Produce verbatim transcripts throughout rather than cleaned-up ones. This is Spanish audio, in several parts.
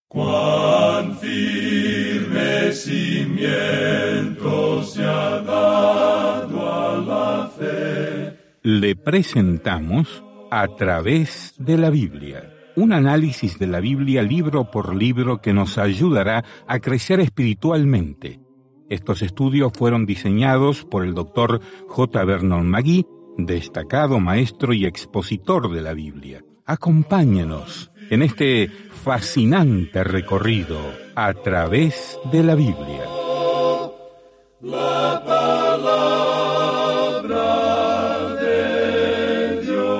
Cuán firme cimiento se ha dado a la fe. Le presentamos A través de la Biblia, un análisis de la Biblia libro por libro que nos ayudará a crecer espiritualmente. Estos estudios fueron diseñados por el doctor J. Vernon McGee, destacado maestro y expositor de la Biblia. Acompáñenos en este fascinante recorrido a través de la Biblia. La palabra de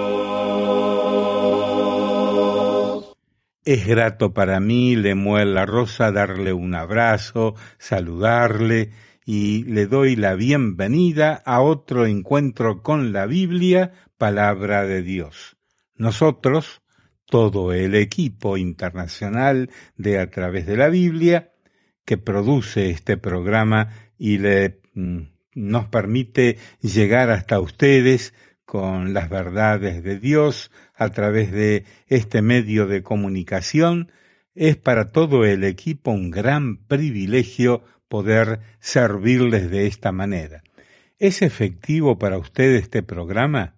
Dios. Es grato para mí, Lemuel La Rosa, darle un abrazo, saludarle y le doy la bienvenida a otro encuentro con la Biblia, palabra de Dios. Nosotros, todo el equipo internacional de A través de la Biblia, que produce este programa y le, mm, nos permite llegar hasta ustedes con las verdades de Dios a través de este medio de comunicación, es para todo el equipo un gran privilegio poder servirles de esta manera. ¿Es efectivo para usted este programa?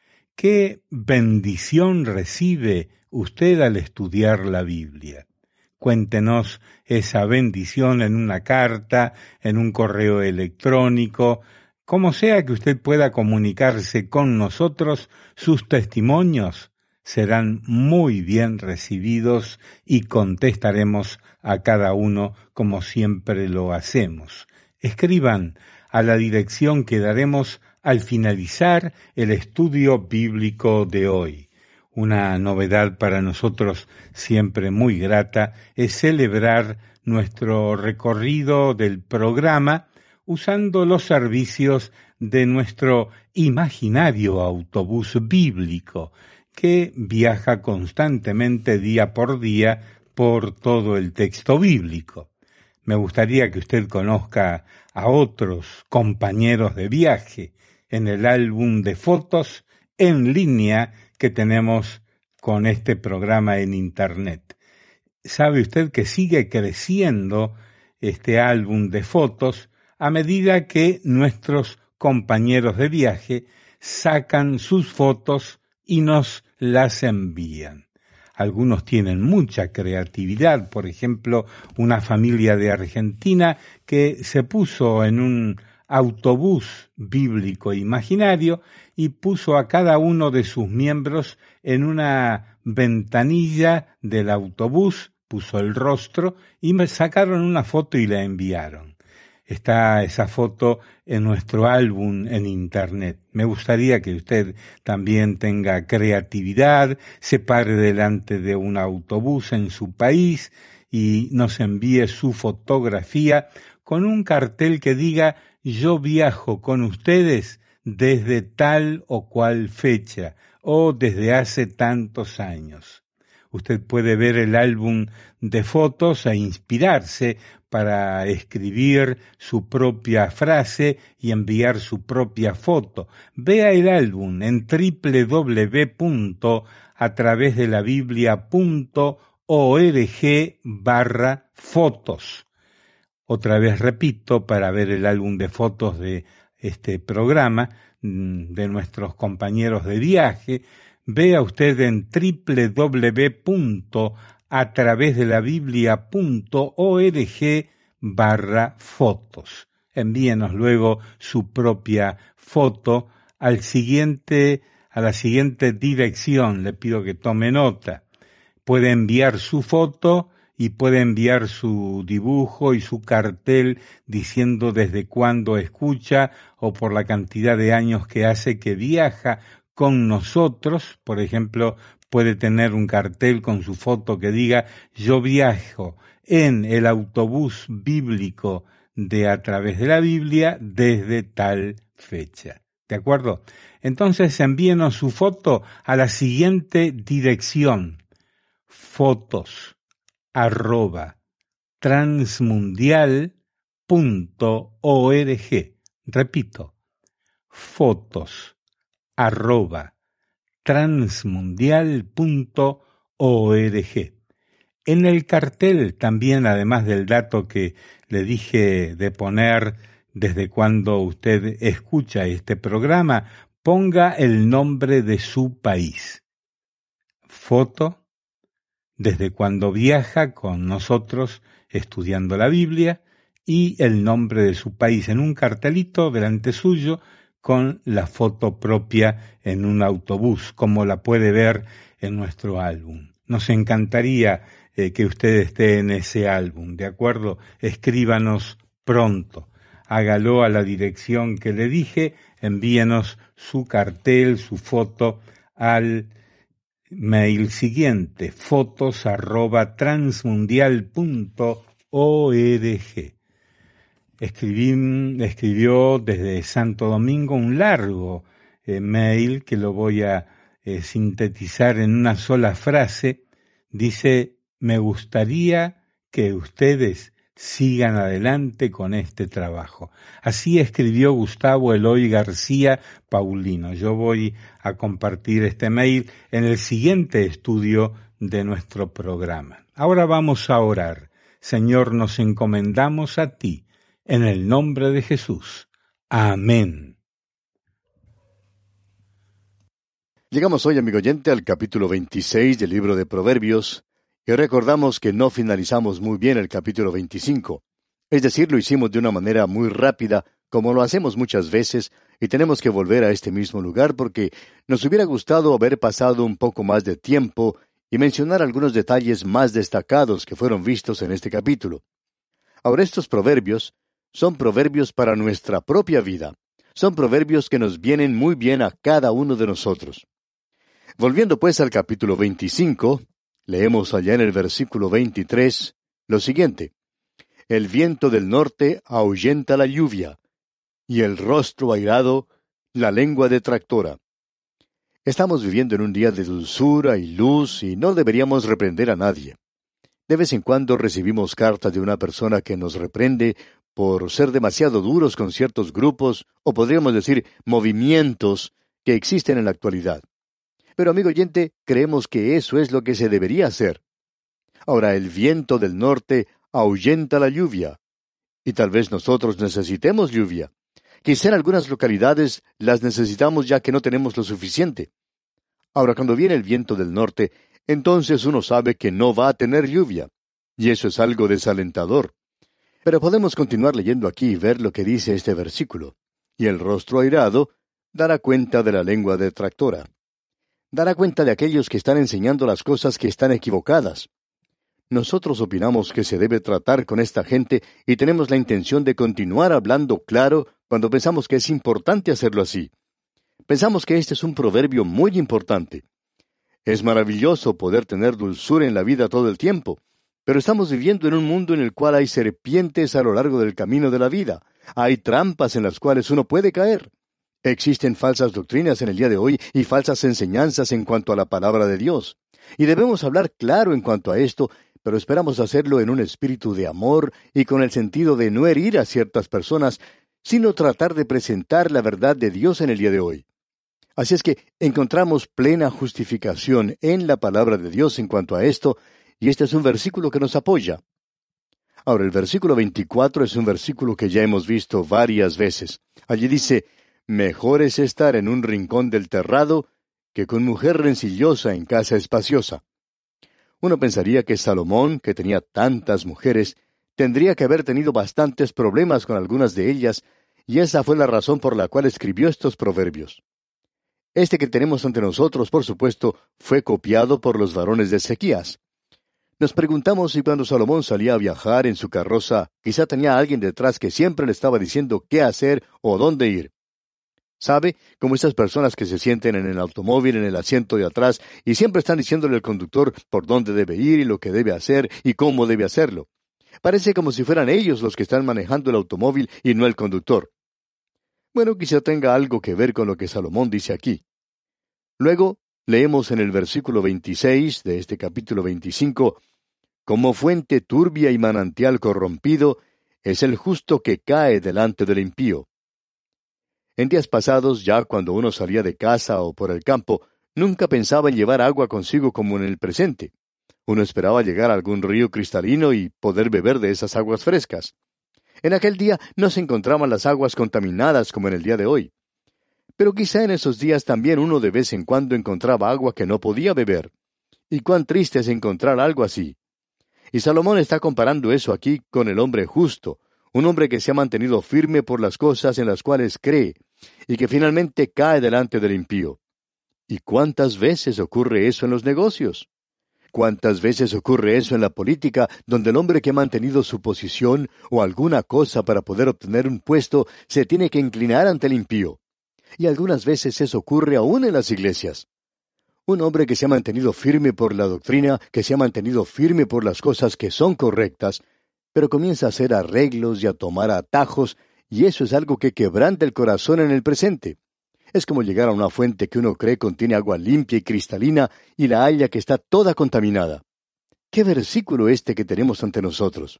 ¿Qué bendición recibe usted al estudiar la Biblia? Cuéntenos esa bendición en una carta, en un correo electrónico, como sea que usted pueda comunicarse con nosotros, sus testimonios serán muy bien recibidos y contestaremos a cada uno como siempre lo hacemos. Escriban a la dirección que daremos al finalizar el estudio bíblico de hoy. Una novedad para nosotros siempre muy grata es celebrar nuestro recorrido del programa usando los servicios de nuestro imaginario autobús bíblico, que viaja constantemente día por día por todo el texto bíblico. Me gustaría que usted conozca a otros compañeros de viaje en el álbum de fotos en línea que tenemos con este programa en Internet. ¿Sabe usted que sigue creciendo este álbum de fotos a medida que nuestros compañeros de viaje sacan sus fotos y nos las envían? Algunos tienen mucha creatividad, por ejemplo, una familia de Argentina que se puso en un autobús bíblico imaginario y puso a cada uno de sus miembros en una ventanilla del autobús, puso el rostro y me sacaron una foto y la enviaron. Está esa foto en nuestro álbum en Internet. Me gustaría que usted también tenga creatividad, se pare delante de un autobús en su país y nos envíe su fotografía con un cartel que diga: yo viajo con ustedes desde tal o cual fecha o desde hace tantos años. Usted puede ver el álbum de fotos e inspirarse para escribir su propia frase y enviar su propia foto. Vea el álbum en doble u doble u doble u punto a través de la biblia punto org barra fotos. Otra vez repito, para ver el álbum de fotos de este programa, de nuestros compañeros de viaje, vea usted en doble u doble u doble u punto a través de la biblia punto org barra fotos. Envíenos luego su propia foto al siguiente, a la siguiente dirección. Le pido que tome nota. Puede enviar su foto y puede enviar su dibujo y su cartel diciendo desde cuándo escucha o por la cantidad de años que hace que viaja con nosotros. Por ejemplo, puede tener un cartel con su foto que diga: yo viajo en el autobús bíblico de A través de la Biblia desde tal fecha. ¿De acuerdo? Entonces envíenos su foto a la siguiente dirección: fotos arroba transmundial punto org. Repito, fotos arroba transmundial punto org. En el cartel también, además del dato que le dije de poner desde cuando usted escucha este programa, ponga el nombre de su país. Foto desde cuando viaja con nosotros estudiando la Biblia y el nombre de su país en un cartelito delante suyo con la foto propia en un autobús, como la puede ver en nuestro álbum. Nos encantaría eh, que usted esté en ese álbum, ¿de acuerdo? Escríbanos pronto. Hágalo a la dirección que le dije, envíenos su cartel, su foto al mail siguiente, fotos arroba transmundial punto org. Escribí, escribió desde Santo Domingo un largo eh, mail que lo voy a eh, sintetizar en una sola frase. Dice, me gustaría que ustedes sigan adelante con este trabajo. Así escribió Gustavo Eloy García Paulino. Yo voy a compartir este mail en el siguiente estudio de nuestro programa. Ahora vamos a orar. Señor, nos encomendamos a ti, en el nombre de Jesús. Amén. Llegamos hoy, amigo oyente, al capítulo veintiséis del libro de Proverbios, y recordamos que no finalizamos muy bien el capítulo veinticinco. Es decir, lo hicimos de una manera muy rápida, como lo hacemos muchas veces, y tenemos que volver a este mismo lugar porque nos hubiera gustado haber pasado un poco más de tiempo y mencionar algunos detalles más destacados que fueron vistos en este capítulo. Ahora, estos proverbios son proverbios para nuestra propia vida. Son proverbios que nos vienen muy bien a cada uno de nosotros. Volviendo pues al capítulo veinticinco, leemos allá en el versículo veintitrés lo siguiente: El viento del norte ahuyenta la lluvia, y el rostro airado la lengua detractora. Estamos viviendo en un día de dulzura y luz y no deberíamos reprender a nadie. De vez en cuando recibimos cartas de una persona que nos reprende por ser demasiado duros con ciertos grupos, o podríamos decir movimientos, que existen en la actualidad. Pero, amigo oyente, creemos que eso es lo que se debería hacer. Ahora, el viento del norte ahuyenta la lluvia, y tal vez nosotros necesitemos lluvia. Quizá en algunas localidades las necesitamos ya que no tenemos lo suficiente. Ahora, cuando viene el viento del norte, entonces uno sabe que no va a tener lluvia, y eso es algo desalentador. Pero podemos continuar leyendo aquí y ver lo que dice este versículo. Y el rostro airado dará cuenta de la lengua detractora. Dará cuenta de aquellos que están enseñando las cosas que están equivocadas. Nosotros opinamos que se debe tratar con esta gente y tenemos la intención de continuar hablando claro cuando pensamos que es importante hacerlo así. Pensamos que este es un proverbio muy importante. Es maravilloso poder tener dulzura en la vida todo el tiempo, pero estamos viviendo en un mundo en el cual hay serpientes a lo largo del camino de la vida. Hay trampas en las cuales uno puede caer. Existen falsas doctrinas en el día de hoy y falsas enseñanzas en cuanto a la palabra de Dios. Y debemos hablar claro en cuanto a esto, pero esperamos hacerlo en un espíritu de amor y con el sentido de no herir a ciertas personas, sino tratar de presentar la verdad de Dios en el día de hoy. Así es que encontramos plena justificación en la palabra de Dios en cuanto a esto, y este es un versículo que nos apoya. Ahora, el versículo veinticuatro es un versículo que ya hemos visto varias veces. Allí dice: Mejor es estar en un rincón del terrado que con mujer rencillosa en casa espaciosa. Uno pensaría que Salomón, que tenía tantas mujeres, tendría que haber tenido bastantes problemas con algunas de ellas, y esa fue la razón por la cual escribió estos proverbios. Este que tenemos ante nosotros, por supuesto, fue copiado por los varones de Ezequías. Nos preguntamos si cuando Salomón salía a viajar en su carroza, quizá tenía a alguien detrás que siempre le estaba diciendo qué hacer o dónde ir. ¿Sabe? Como esas personas que se sienten en el automóvil en el asiento de atrás y siempre están diciéndole al conductor por dónde debe ir y lo que debe hacer y cómo debe hacerlo. Parece como si fueran ellos los que están manejando el automóvil y no el conductor. Bueno, quizá tenga algo que ver con lo que Salomón dice aquí. Luego, leemos en el versículo veintiséis de este capítulo veinticinco: Como fuente turbia y manantial corrompido es el justo que cae delante del impío. En días pasados, ya cuando uno salía de casa o por el campo, nunca pensaba en llevar agua consigo como en el presente. Uno esperaba llegar a algún río cristalino y poder beber de esas aguas frescas. En aquel día no se encontraban las aguas contaminadas como en el día de hoy. Pero quizá en esos días también uno de vez en cuando encontraba agua que no podía beber. Y cuán triste es encontrar algo así. Y Salomón está comparando eso aquí con el hombre justo, un hombre que se ha mantenido firme por las cosas en las cuales cree, y que finalmente cae delante del impío. ¿Y cuántas veces ocurre eso en los negocios? ¿Cuántas veces ocurre eso en la política, donde el hombre que ha mantenido su posición o alguna cosa para poder obtener un puesto se tiene que inclinar ante el impío? Y algunas veces eso ocurre aún en las iglesias. Un hombre que se ha mantenido firme por la doctrina, que se ha mantenido firme por las cosas que son correctas, pero comienza a hacer arreglos y a tomar atajos, y eso es algo que quebranta el corazón en el presente. Es como llegar a una fuente que uno cree contiene agua limpia y cristalina y la halla que está toda contaminada. ¿Qué versículo este que tenemos ante nosotros?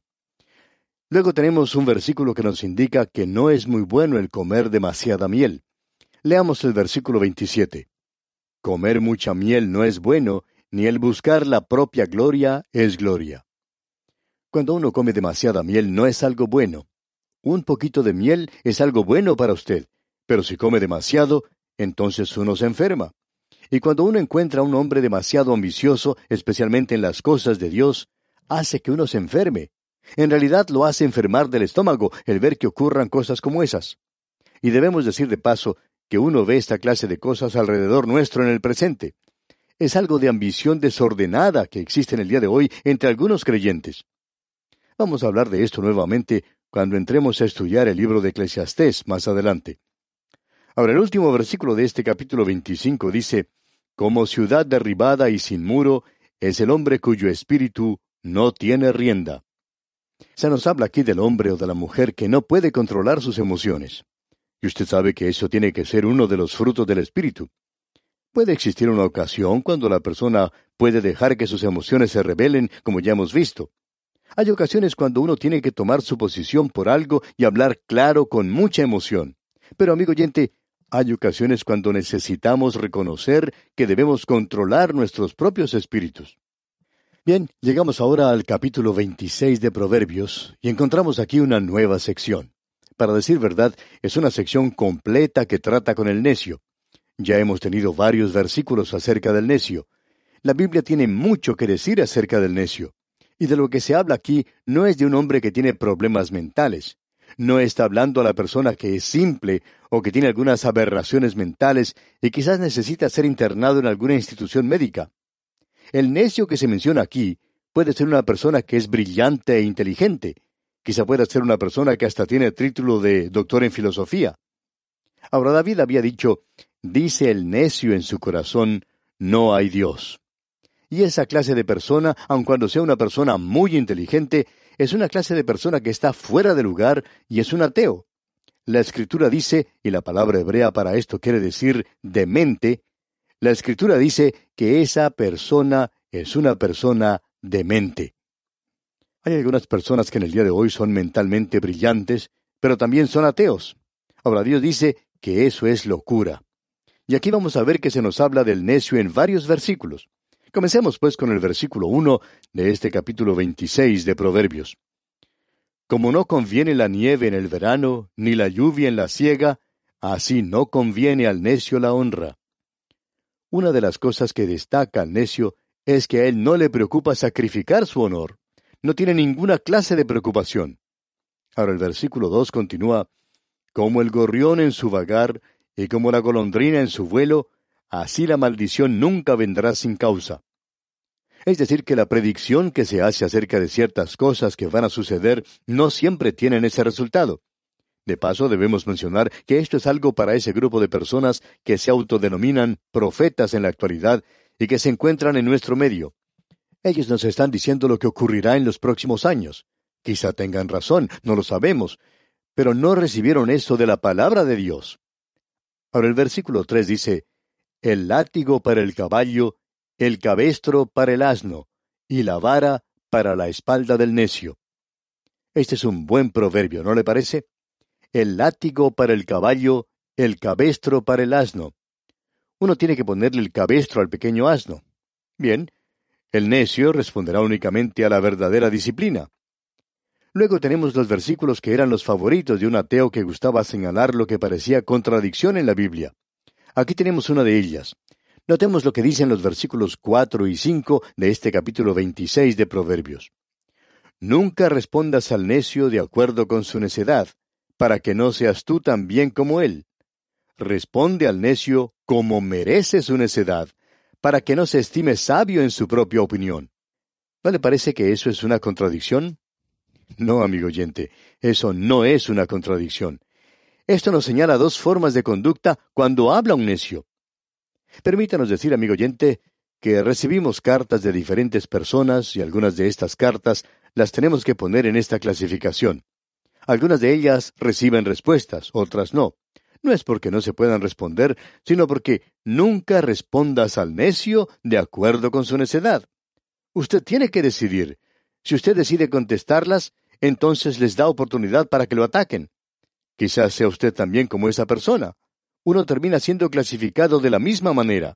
Luego tenemos un versículo que nos indica que no es muy bueno el comer demasiada miel. Leamos el versículo veintisiete. Comer mucha miel no es bueno, ni el buscar la propia gloria es gloria. Cuando uno come demasiada miel no es algo bueno. Un poquito de miel es algo bueno para usted, pero si come demasiado, entonces uno se enferma. Y cuando uno encuentra a un hombre demasiado ambicioso, especialmente en las cosas de Dios, hace que uno se enferme. En realidad lo hace enfermar del estómago el ver que ocurran cosas como esas. Y debemos decir de paso que uno ve esta clase de cosas alrededor nuestro en el presente. Es algo de ambición desordenada que existe en el día de hoy entre algunos creyentes. Vamos a hablar de esto nuevamente cuando entremos a estudiar el libro de Eclesiastés más adelante. Ahora, el último versículo de este capítulo veinticinco dice, «Como ciudad derribada y sin muro es el hombre cuyo espíritu no tiene rienda». Se nos habla aquí del hombre o de la mujer que no puede controlar sus emociones. Y usted sabe que eso tiene que ser uno de los frutos del espíritu. Puede existir una ocasión cuando la persona puede dejar que sus emociones se rebelen, como ya hemos visto. Hay ocasiones cuando uno tiene que tomar su posición por algo y hablar claro con mucha emoción. Pero, amigo oyente, hay ocasiones cuando necesitamos reconocer que debemos controlar nuestros propios espíritus. Bien, llegamos ahora al capítulo veintiséis de Proverbios y encontramos aquí una nueva sección. Para decir verdad, es una sección completa que trata con el necio. Ya hemos tenido varios versículos acerca del necio. La Biblia tiene mucho que decir acerca del necio. Y de lo que se habla aquí no es de un hombre que tiene problemas mentales. No está hablando a la persona que es simple o que tiene algunas aberraciones mentales y quizás necesita ser internado en alguna institución médica. El necio que se menciona aquí puede ser una persona que es brillante e inteligente. Quizá pueda ser una persona que hasta tiene el título de doctor en filosofía. Ahora David había dicho, dice el necio en su corazón, no hay Dios. Y esa clase de persona, aun cuando sea una persona muy inteligente, es una clase de persona que está fuera de lugar y es un ateo. La Escritura dice, y la palabra hebrea para esto quiere decir demente, la Escritura dice que esa persona es una persona demente. Hay algunas personas que en el día de hoy son mentalmente brillantes, pero también son ateos. Ahora Dios dice que eso es locura. Y aquí vamos a ver que se nos habla del necio en varios versículos. Comencemos pues con el versículo uno de este capítulo veintiséis de Proverbios. Como no conviene la nieve en el verano, ni la lluvia en la siega, así no conviene al necio la honra. Una de las cosas que destaca al necio es que a él no le preocupa sacrificar su honor. No tiene ninguna clase de preocupación. Ahora el versículo dos continúa, como el gorrión en su vagar y como la golondrina en su vuelo, así la maldición nunca vendrá sin causa. Es decir, que la predicción que se hace acerca de ciertas cosas que van a suceder no siempre tienen ese resultado. De paso, debemos mencionar que esto es algo para ese grupo de personas que se autodenominan profetas en la actualidad y que se encuentran en nuestro medio. Ellos nos están diciendo lo que ocurrirá en los próximos años. Quizá tengan razón, no lo sabemos, pero no recibieron eso de la palabra de Dios. Ahora el versículo tres dice, el látigo para el caballo, el cabestro para el asno, y la vara para la espalda del necio. Este es un buen proverbio, ¿no le parece? El látigo para el caballo, el cabestro para el asno. Uno tiene que ponerle el cabestro al pequeño asno. Bien, El necio responderá únicamente a la verdadera disciplina. Luego tenemos los versículos que eran los favoritos de un ateo que gustaba señalar lo que parecía contradicción en la Biblia. Aquí tenemos una de ellas. Notemos lo que dicen los versículos cuatro y cinco de este capítulo veintiséis de Proverbios. Nunca respondas al necio de acuerdo con su necedad, para que no seas tú también como él. Responde al necio como merece su necedad, para que no se estime sabio en su propia opinión. ¿No le parece que eso es una contradicción? No, amigo oyente, eso no es una contradicción. Esto nos señala dos formas de conducta cuando habla un necio. Permítanos decir, amigo oyente, que recibimos cartas de diferentes personas y algunas de estas cartas las tenemos que poner en esta clasificación. Algunas de ellas reciben respuestas, otras no. No es porque no se puedan responder, sino porque nunca respondas al necio de acuerdo con su necedad. Usted tiene que decidir. Si usted decide contestarlas, entonces les da oportunidad para que lo ataquen. Quizás sea usted también como esa persona. Uno termina siendo clasificado de la misma manera.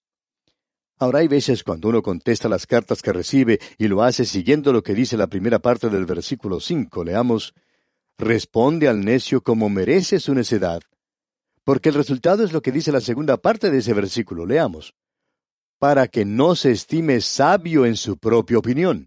Ahora hay veces cuando uno contesta las cartas que recibe y lo hace siguiendo lo que dice la primera parte del versículo cinco. Leamos, responde al necio como merece su necedad. Porque el resultado es lo que dice la segunda parte de ese versículo. Leamos, para que no se estime sabio en su propia opinión.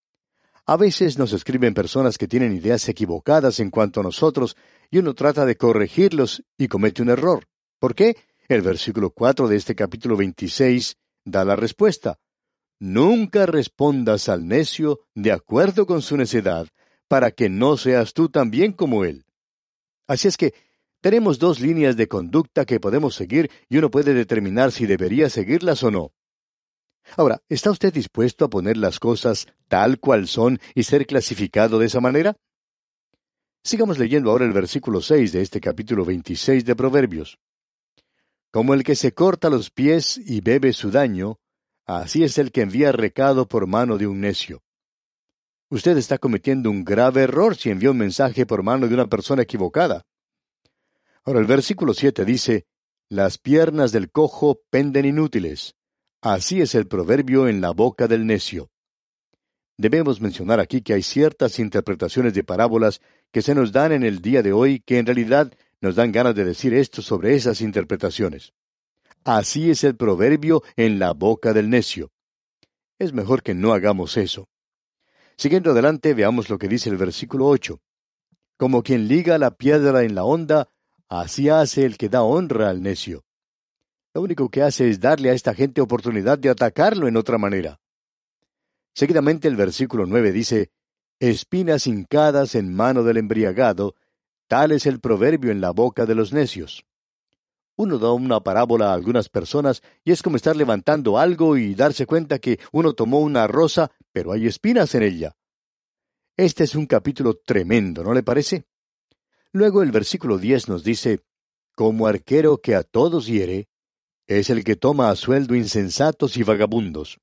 A veces nos escriben personas que tienen ideas equivocadas en cuanto a nosotros y uno trata de corregirlos y comete un error. ¿Por qué? El versículo cuatro de este capítulo veintiséis da la respuesta. Nunca respondas al necio de acuerdo con su necedad, para que no seas tú también como él. Así es que tenemos dos líneas de conducta que podemos seguir y uno puede determinar si debería seguirlas o no. Ahora, ¿está usted dispuesto a poner las cosas tal cual son y ser clasificado de esa manera? Sigamos leyendo ahora el versículo seis de este capítulo veintiséis de Proverbios. Como el que se corta los pies y bebe su daño, así es el que envía recado por mano de un necio. Usted está cometiendo un grave error si envía un mensaje por mano de una persona equivocada. Ahora el versículo siete dice, las piernas del cojo penden inútiles. Así es el proverbio en la boca del necio. Debemos mencionar aquí que hay ciertas interpretaciones de parábolas que se nos dan en el día de hoy que en realidad nos dan ganas de decir esto sobre esas interpretaciones. Así es el proverbio en la boca del necio. Es mejor que no hagamos eso. Siguiendo adelante, veamos lo que dice el versículo ocho. Como quien liga la piedra en la honda, así hace el que da honra al necio. Lo único que hace es darle a esta gente oportunidad de atacarlo en otra manera. Seguidamente el versículo nueve dice, espinas hincadas en mano del embriagado, tal es el proverbio en la boca de los necios. Uno da una parábola a algunas personas y es como estar levantando algo y darse cuenta que uno tomó una rosa, pero hay espinas en ella. Este es un capítulo tremendo, ¿no le parece? Luego el versículo diez nos dice, como arquero que a todos hiere, es el que toma a sueldo insensatos y vagabundos.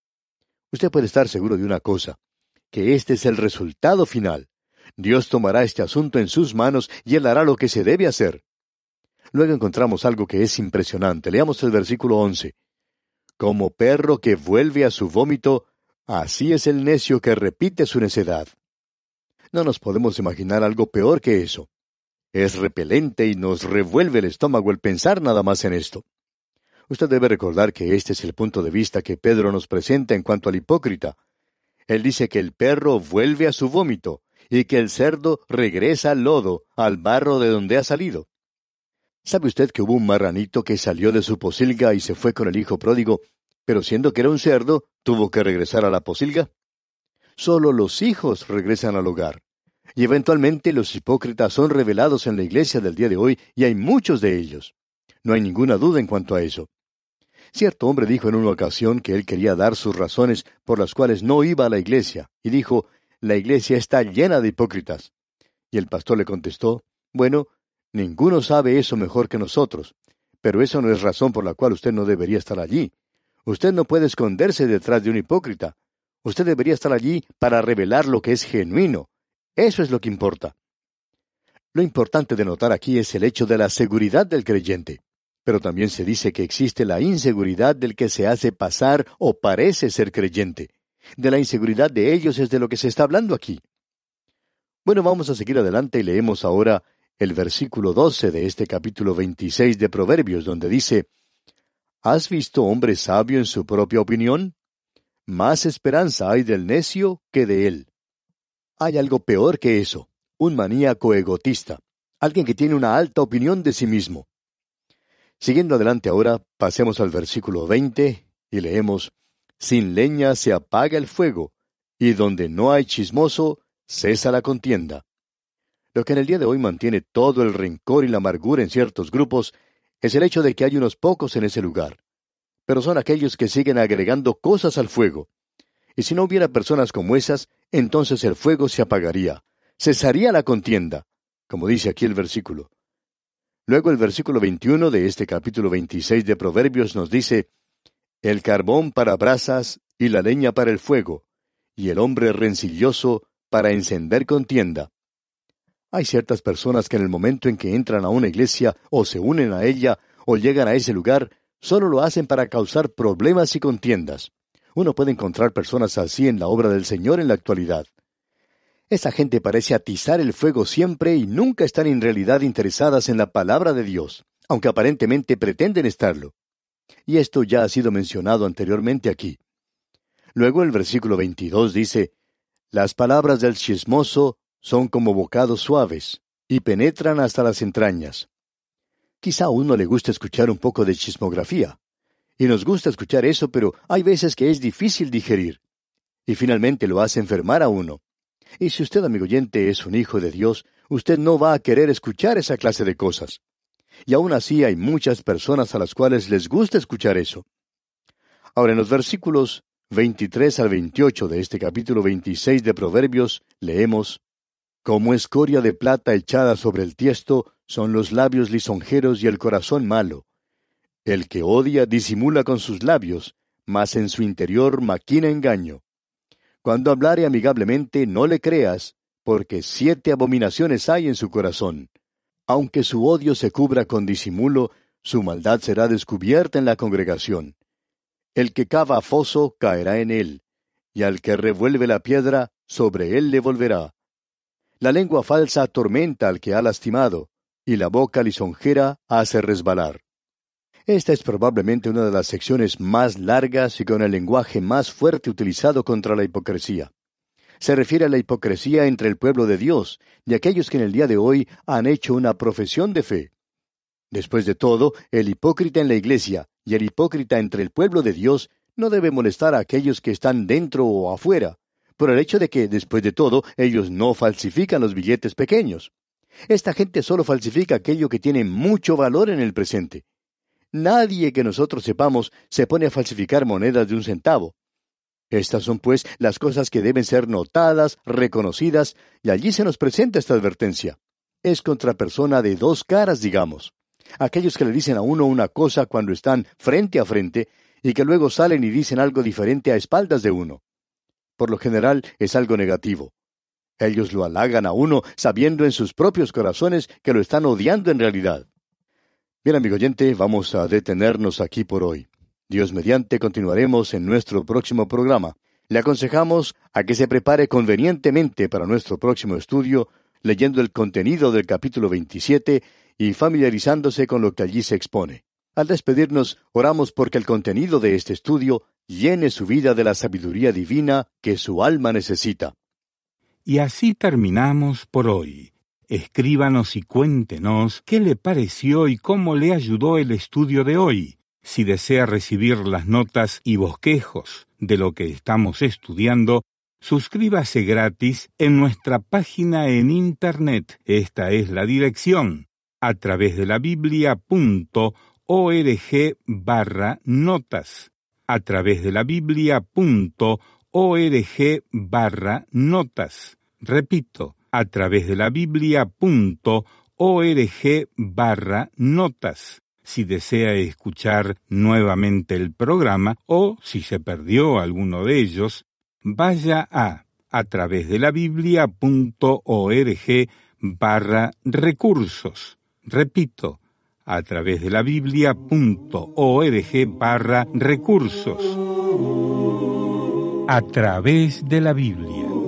Usted puede estar seguro de una cosa, que este es el resultado final. Dios tomará este asunto en sus manos y Él hará lo que se debe hacer. Luego encontramos algo que es impresionante. Leamos el versículo once. Como perro que vuelve a su vómito, así es el necio que repite su necedad. No nos podemos imaginar algo peor que eso. Es repelente y nos revuelve el estómago el pensar nada más en esto. Usted debe recordar que este es el punto de vista que Pedro nos presenta en cuanto al hipócrita. Él dice que el perro vuelve a su vómito y que el cerdo regresa al lodo, al barro de donde ha salido. ¿Sabe usted que hubo un marranito que salió de su pocilga y se fue con el hijo pródigo, pero siendo que era un cerdo, tuvo que regresar a la pocilga? Solo los hijos regresan al hogar. Y eventualmente los hipócritas son revelados en la iglesia del día de hoy y hay muchos de ellos. No hay ninguna duda en cuanto a eso. Cierto hombre dijo en una ocasión que él quería dar sus razones por las cuales no iba a la iglesia, y dijo, la iglesia está llena de hipócritas. Y el pastor le contestó, bueno, ninguno sabe eso mejor que nosotros, pero eso no es razón por la cual usted no debería estar allí. Usted no puede esconderse detrás de un hipócrita. Usted debería estar allí para revelar lo que es genuino. Eso es lo que importa. Lo importante de notar aquí es el hecho de la seguridad del creyente. Pero también se dice que existe la inseguridad del que se hace pasar o parece ser creyente. De la inseguridad de ellos es de lo que se está hablando aquí. Bueno, vamos a seguir adelante y leemos ahora el versículo doce de este capítulo veintiséis de Proverbios, donde dice: ¿Has visto hombre sabio en su propia opinión? Más esperanza hay del necio que de él. Hay algo peor que eso, un maníaco egotista, alguien que tiene una alta opinión de sí mismo. Siguiendo adelante ahora, pasemos al versículo veinte y leemos: Sin leña se apaga el fuego, y donde no hay chismoso, cesa la contienda. Lo que en el día de hoy mantiene todo el rencor y la amargura en ciertos grupos es el hecho de que hay unos pocos en ese lugar. Pero son aquellos que siguen agregando cosas al fuego. Y si no hubiera personas como esas, entonces el fuego se apagaría, cesaría la contienda, como dice aquí el versículo. Luego el versículo veintiuno de este capítulo veintiséis de Proverbios nos dice: El carbón para brasas y la leña para el fuego, y el hombre rencilloso para encender contienda. Hay ciertas personas que en el momento en que entran a una iglesia, o se unen a ella, o llegan a ese lugar, solo lo hacen para causar problemas y contiendas. Uno puede encontrar personas así en la obra del Señor en la actualidad. Esa gente parece atizar el fuego siempre y nunca están en realidad interesadas en la palabra de Dios, aunque aparentemente pretenden estarlo. Y esto ya ha sido mencionado anteriormente aquí. Luego el versículo veintidós dice: Las palabras del chismoso son como bocados suaves, y penetran hasta las entrañas. Quizá a uno le gusta escuchar un poco de chismografía. Y nos gusta escuchar eso, pero hay veces que es difícil digerir. Y finalmente lo hace enfermar a uno. Y si usted, amigo oyente, es un hijo de Dios, usted no va a querer escuchar esa clase de cosas. Y aún así hay muchas personas a las cuales les gusta escuchar eso. Ahora, en los versículos veintitrés al veintiocho de este capítulo veintiséis de Proverbios, leemos: Como escoria de plata echada sobre el tiesto son los labios lisonjeros y el corazón malo. El que odia disimula con sus labios, mas en su interior maquina engaño. Cuando hablare amigablemente, no le creas, porque siete abominaciones hay en su corazón. Aunque su odio se cubra con disimulo, su maldad será descubierta en la congregación. El que cava foso caerá en él, y al que revuelve la piedra, sobre él le volverá. La lengua falsa atormenta al que ha lastimado, y la boca lisonjera hace resbalar. Esta es probablemente una de las secciones más largas y con el lenguaje más fuerte utilizado contra la hipocresía. Se refiere a la hipocresía entre el pueblo de Dios y aquellos que en el día de hoy han hecho una profesión de fe. Después de todo, el hipócrita en la iglesia y el hipócrita entre el pueblo de Dios no debe molestar a aquellos que están dentro o afuera, por el hecho de que, después de todo, ellos no falsifican los billetes pequeños. Esta gente solo falsifica aquello que tiene mucho valor en el presente. Nadie que nosotros sepamos se pone a falsificar monedas de un centavo. Estas son, pues, las cosas que deben ser notadas, reconocidas, y allí se nos presenta esta advertencia. Es contra persona de dos caras, digamos. Aquellos que le dicen a uno una cosa cuando están frente a frente, y que luego salen y dicen algo diferente a espaldas de uno. Por lo general es algo negativo. Ellos lo halagan a uno sabiendo en sus propios corazones que lo están odiando en realidad. Bien, amigo oyente, vamos a detenernos aquí por hoy. Dios mediante continuaremos en nuestro próximo programa. Le aconsejamos a que se prepare convenientemente para nuestro próximo estudio, leyendo el contenido del capítulo veintisiete y familiarizándose con lo que allí se expone. Al despedirnos, oramos porque el contenido de este estudio llene su vida de la sabiduría divina que su alma necesita. Y así terminamos por hoy. Escríbanos y cuéntenos qué le pareció y cómo le ayudó el estudio de hoy. Si desea recibir las notas y bosquejos de lo que estamos estudiando, suscríbase gratis en nuestra página en Internet. Esta es la dirección: a través de la biblia punto org barra notas. A través de la biblia punto org barra notas. Repito, a través de la biblia punto org barra notas. Si desea escuchar nuevamente el programa o si se perdió alguno de ellos, vaya a a través de la biblia punto org barra recursos. Repito, a través de la biblia punto org barra recursos. A través de la Biblia.